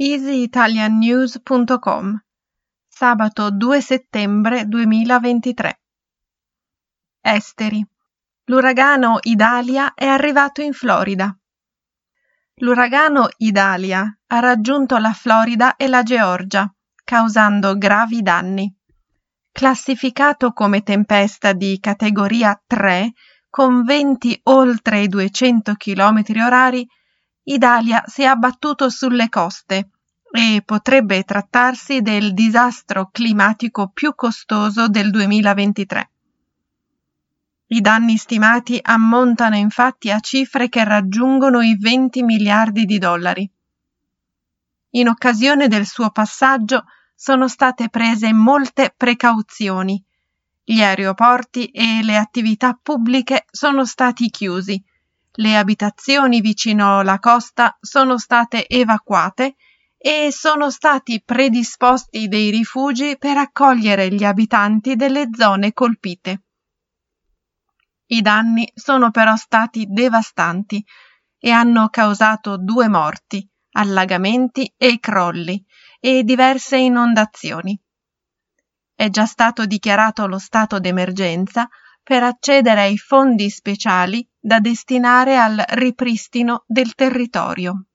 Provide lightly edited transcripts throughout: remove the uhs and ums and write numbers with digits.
easyitaliannews.com, sabato 2 settembre 2023. Esteri. L'uragano Idalia è arrivato in Florida. L'uragano Idalia ha raggiunto la Florida e la Georgia, causando gravi danni. Classificato come tempesta di categoria 3, con venti oltre i 200 km/h, Idalia si è abbattuto sulle coste e potrebbe trattarsi del disastro climatico più costoso del 2023. I danni stimati ammontano infatti a cifre che raggiungono i 20 miliardi di dollari. In occasione del suo passaggio sono state prese molte precauzioni. Gli aeroporti e le attività pubbliche sono stati chiusi. Le abitazioni vicino alla costa sono state evacuate e sono stati predisposti dei rifugi per accogliere gli abitanti delle zone colpite. I danni sono però stati devastanti e hanno causato 2 morti, allagamenti e crolli e diverse inondazioni. È già stato dichiarato lo stato d'emergenza per accedere ai fondi speciali da destinare al ripristino del territorio.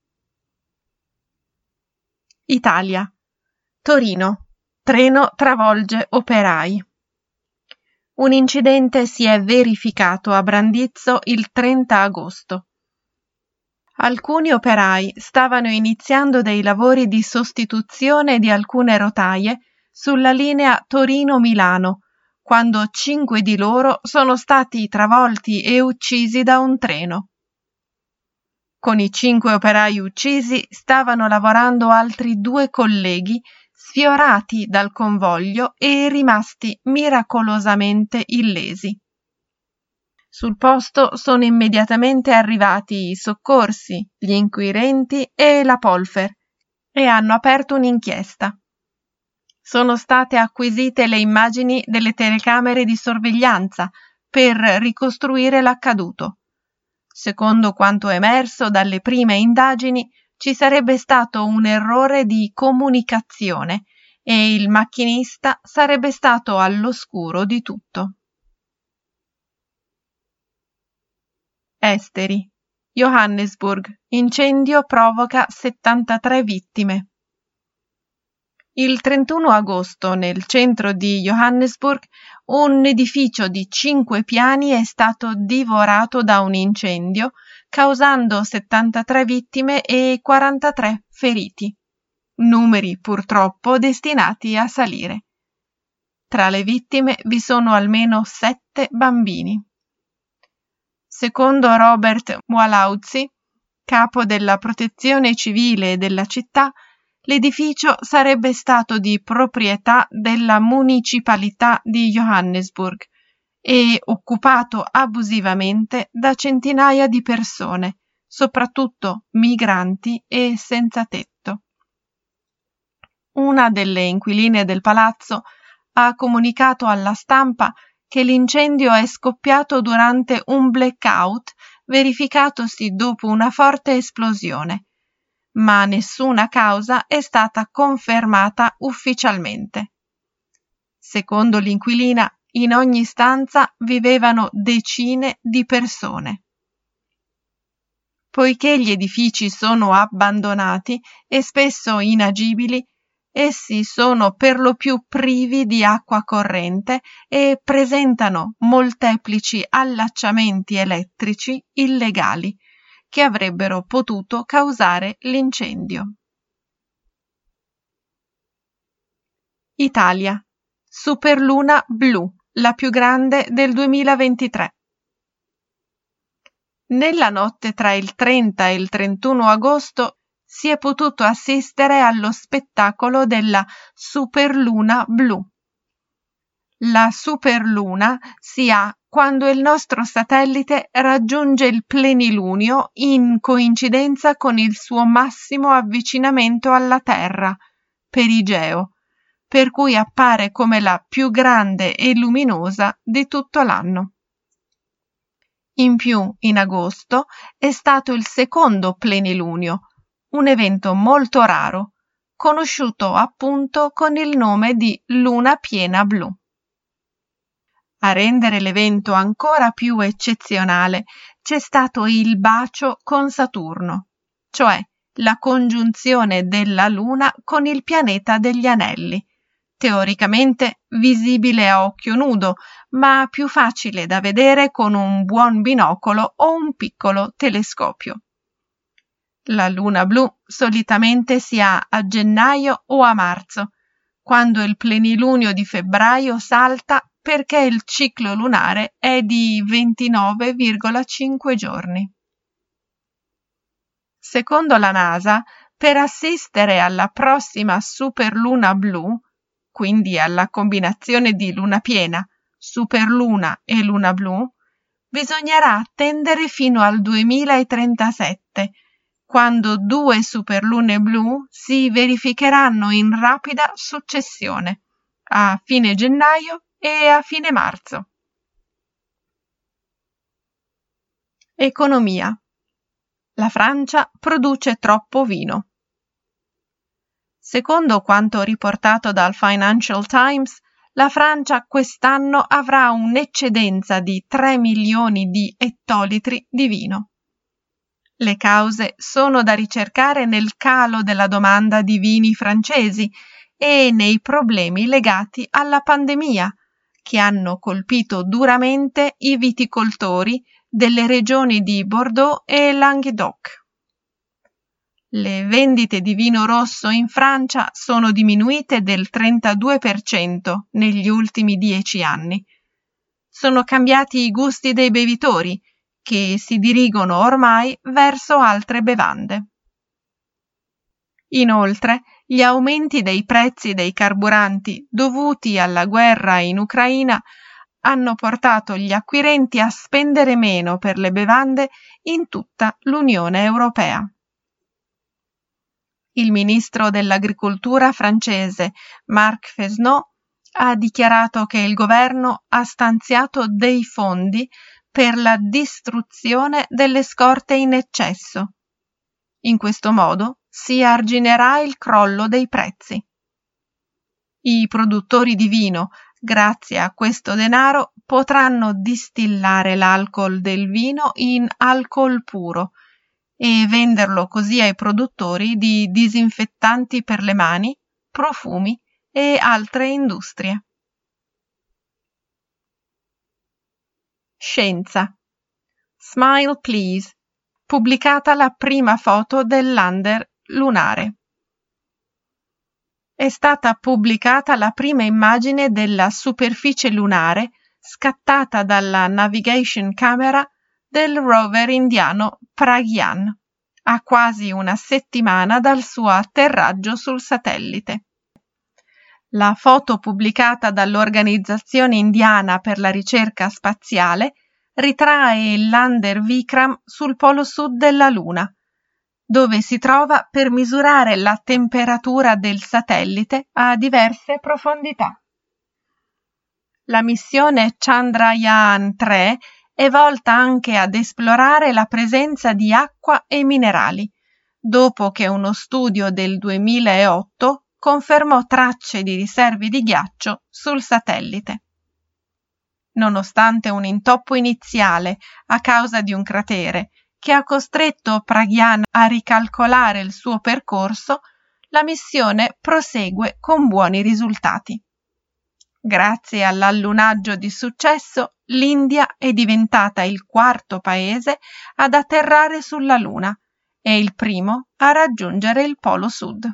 Italia. Torino. Treno travolge operai. Un incidente si è verificato a Brandizzo il 30 agosto. Alcuni operai stavano iniziando dei lavori di sostituzione di alcune rotaie sulla linea Torino-Milano, quando 5 di loro sono stati travolti e uccisi da un treno. Con i 5 operai uccisi stavano lavorando altri 2 colleghi sfiorati dal convoglio e rimasti miracolosamente illesi. Sul posto sono immediatamente arrivati i soccorsi, gli inquirenti e la Polfer e hanno aperto un'inchiesta. Sono state acquisite le immagini delle telecamere di sorveglianza per ricostruire l'accaduto. Secondo quanto emerso dalle prime indagini, ci sarebbe stato un errore di comunicazione e il macchinista sarebbe stato all'oscuro di tutto. Esteri. Johannesburg. Incendio provoca 73 vittime. Il 31 agosto, nel centro di Johannesburg, un edificio di 5 piani è stato divorato da un incendio, causando 73 vittime e 43 feriti. Numeri purtroppo destinati a salire. Tra le vittime vi sono almeno 7 bambini. Secondo Robert Mualautzi, capo della protezione civile della città, l'edificio sarebbe stato di proprietà della municipalità di Johannesburg e occupato abusivamente da centinaia di persone, soprattutto migranti e senza tetto. Una delle inquiline del palazzo ha comunicato alla stampa che l'incendio è scoppiato durante un blackout verificatosi dopo una forte esplosione, ma nessuna causa è stata confermata ufficialmente. Secondo l'inquilina, in ogni stanza vivevano decine di persone. Poiché gli edifici sono abbandonati e spesso inagibili, essi sono per lo più privi di acqua corrente e presentano molteplici allacciamenti elettrici illegali che avrebbero potuto causare l'incendio. Italia. Superluna blu, la più grande del 2023. Nella notte tra il 30 e il 31 agosto si è potuto assistere allo spettacolo della superluna blu. La superluna si ha quando il nostro satellite raggiunge il plenilunio in coincidenza con il suo massimo avvicinamento alla Terra, perigeo, per cui appare come la più grande e luminosa di tutto l'anno. In più, in agosto, è stato il secondo plenilunio, un evento molto raro, conosciuto appunto con il nome di luna piena blu. A rendere l'evento ancora più eccezionale c'è stato il bacio con Saturno, cioè la congiunzione della Luna con il pianeta degli anelli, teoricamente visibile a occhio nudo, ma più facile da vedere con un buon binocolo o un piccolo telescopio. La luna blu solitamente si ha a gennaio o a marzo, quando il plenilunio di febbraio salta perché il ciclo lunare è di 29,5 giorni. Secondo la NASA, per assistere alla prossima superluna blu, quindi alla combinazione di luna piena, superluna e luna blu, bisognerà attendere fino al 2037, quando 2 superlune blu si verificheranno in rapida successione, a fine gennaio e a fine marzo. Economia. La Francia produce troppo vino. Secondo quanto riportato dal Financial Times, la Francia quest'anno avrà un'eccedenza di 3 milioni di ettolitri di vino. Le cause sono da ricercare nel calo della domanda di vini francesi e nei problemi legati alla pandemia, che hanno colpito duramente i viticoltori delle regioni di Bordeaux e Languedoc. Le vendite di vino rosso in Francia sono diminuite del 32% negli ultimi 10 anni. Sono cambiati i gusti dei bevitori, che si dirigono ormai verso altre bevande. Inoltre, gli aumenti dei prezzi dei carburanti dovuti alla guerra in Ucraina hanno portato gli acquirenti a spendere meno per le bevande in tutta l'Unione Europea. Il ministro dell'Agricoltura francese Marc Fesneau ha dichiarato che il governo ha stanziato dei fondi per la distruzione delle scorte in eccesso. In questo modo si arginerà il crollo dei prezzi. I produttori di vino, grazie a questo denaro, potranno distillare l'alcol del vino in alcol puro e venderlo così ai produttori di disinfettanti per le mani, profumi e altre industrie. Scienza. Smile Please. Pubblicata la prima foto del lander lunare. È stata pubblicata la prima immagine della superficie lunare scattata dalla Navigation Camera del rover indiano Pragyan, a quasi una settimana dal suo atterraggio sul satellite. La foto pubblicata dall'Organizzazione Indiana per la Ricerca Spaziale ritrae il lander Vikram sul polo sud della Luna, dove si trova per misurare la temperatura del satellite a diverse profondità. La missione Chandrayaan-3 è volta anche ad esplorare la presenza di acqua e minerali, dopo che uno studio del 2008 confermò tracce di riserve di ghiaccio sul satellite. Nonostante un intoppo iniziale a causa di un cratere che ha costretto Pragyan a ricalcolare il suo percorso, la missione prosegue con buoni risultati. Grazie all'allunaggio di successo, l'India è diventata il quarto paese ad atterrare sulla Luna e il primo a raggiungere il Polo Sud.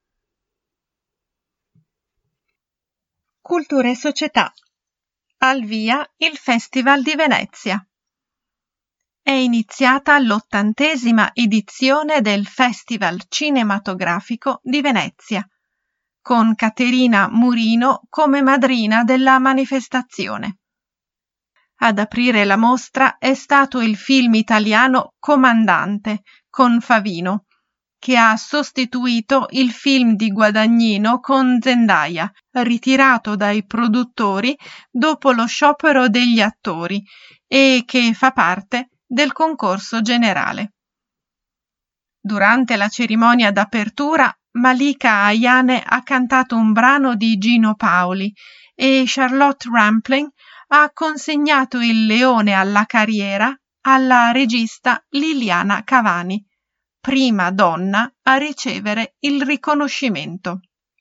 Cultura e società. Al via il Festival di Venezia. È iniziata l'80ª edizione del Festival Cinematografico di Venezia, con Caterina Murino come madrina della manifestazione. Ad aprire la mostra è stato il film italiano Comandante con Favino, che ha sostituito il film di Guadagnino con Zendaya, ritirato dai produttori dopo lo sciopero degli attori e che fa parte del concorso generale. Durante la cerimonia d'apertura, Malika Ayane ha cantato un brano di Gino Paoli e Charlotte Rampling ha consegnato il Leone alla carriera alla regista Liliana Cavani, prima donna a ricevere il riconoscimento.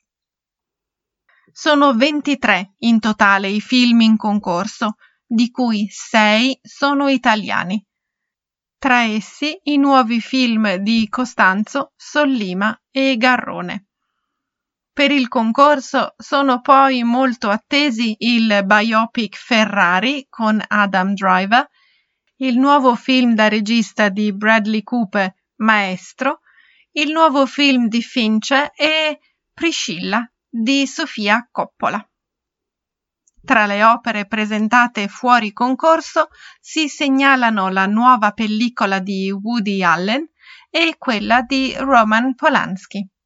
Sono 23 in totale i film in concorso, di cui 6 sono italiani. Tra essi i nuovi film di Costanzo, Sollima e Garrone. Per il concorso sono poi molto attesi il biopic Ferrari con Adam Driver, il nuovo film da regista di Bradley Cooper, Maestro, il nuovo film di Fincher e Priscilla di Sofia Coppola. Tra le opere presentate fuori concorso si segnalano la nuova pellicola di Woody Allen e quella di Roman Polanski.